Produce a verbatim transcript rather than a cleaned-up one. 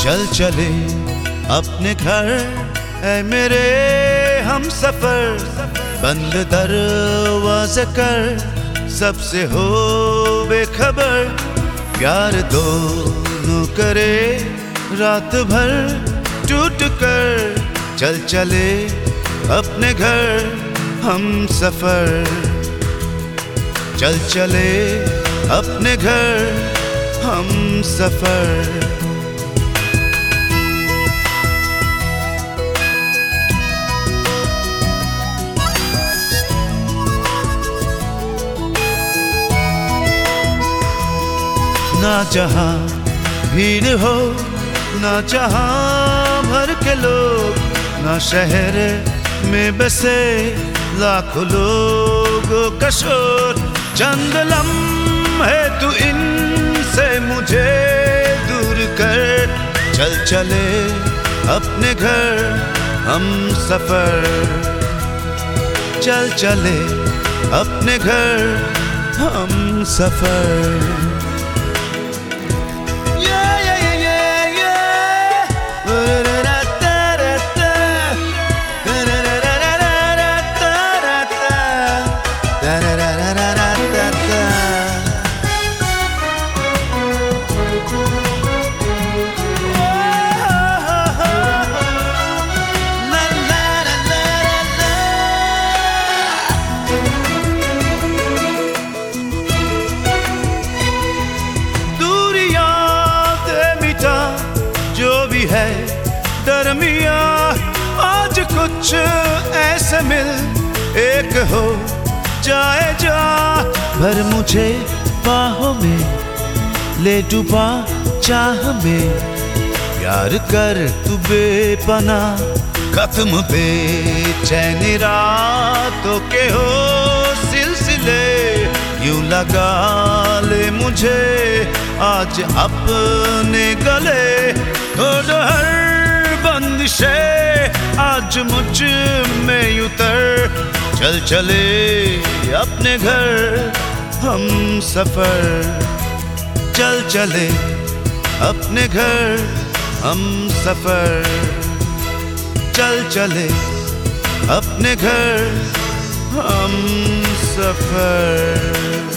चल चले अपने घर ऐ मेरे हम सफर, बंद दरवाज़े कर सबसे हो बेखबर। प्यार दोनों करे रात भर टूट कर, चल चले अपने घर हम सफर। चल चले अपने घर हम सफर। ना जहाँ भीड़ हो, ना जहाँ भर के लोग, ना शहर में बसे लाखों लोगों का शोर। चंद लम्हे तू इनसे मुझे दूर कर, चल चले अपने घर हम सफर। चल चले अपने घर हम सफर। है दरमिया आज कुछ ऐसे मिल एक हो जाए जा, भर मुझे बाहों में ले डूबा चाह में। प्यार कर तू बेपना खत्म बेचैनी रातों के हो सिलसिले, यूं लगा ले मुझे आज अपने गले। और हर बंदिशे आज मुझ में उतर, चल चले अपने घर हम सफर। चल चले अपने घर हम सफर। चल चले अपने घर हम सफर।